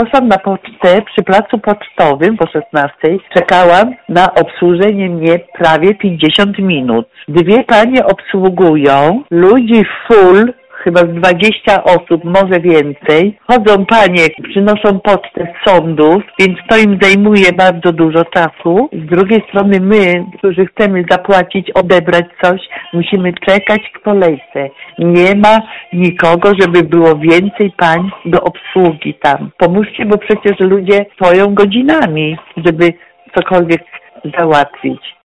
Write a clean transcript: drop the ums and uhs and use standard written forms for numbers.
poszłam na pocztę przy placu pocztowym po 16:00. Czekałam na obsłużenie mnie prawie 50 minut. 2 panie obsługują, ludzi full, chyba z 20 osób, może więcej. Chodzą panie, przynoszą pocztę z sądów, więc to im zajmuje bardzo dużo czasu. Z drugiej strony my, którzy chcemy zapłacić, odebrać coś, musimy czekać w kolejce. Nie ma nikogo, żeby było więcej pań do obsługi tam. Pomóżcie, bo przecież ludzie stoją godzinami, żeby cokolwiek załatwić.